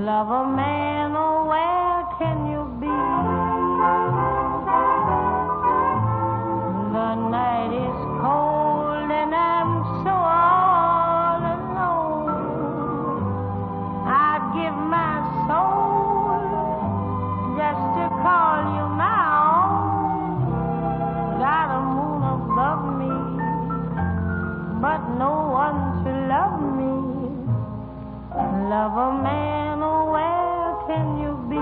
Love a man, oh, where can you be? The night is cold and I'm so all alone. I'd give my soul just to call you my own. Got a moon above me, but no one to love me. Love a man, oh, where can you be?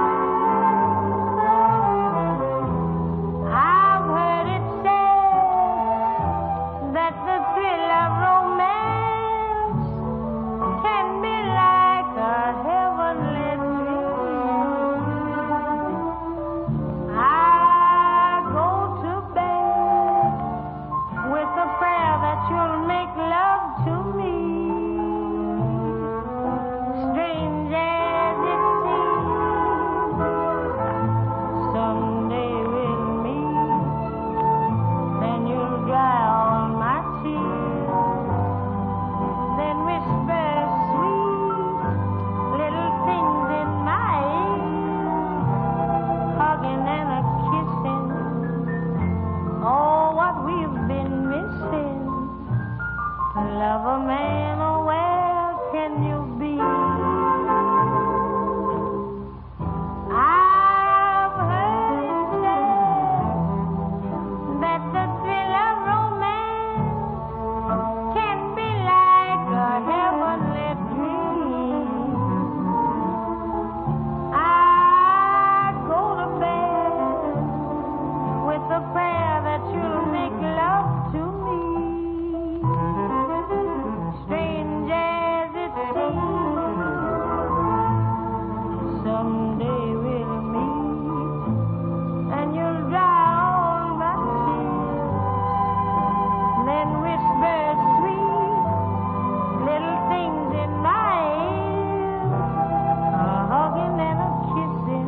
I've heard it said that the thrill of romance can be like a heavenly dream. I go to bed with a prayer that you'll make love to me. Strange as it seems, someday we'll meet, then you'll dry all my tears, then whisper sweet little things in my ear, hugging and a kissing, oh, what we've been missing. Love a man, oh, where can you be? I've heard it said that the thrill of romance can be like a heavenly dream. I go to bed with a prayer that you'll make love to me. Strange as it seems, someday we'll meet, and you'll dry all my tears, then whisper sweet little things in my ear, a hugging and a kissing,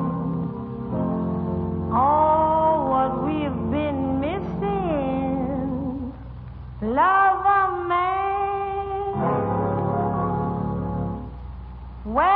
oh, what we've been missing. Love a man, well,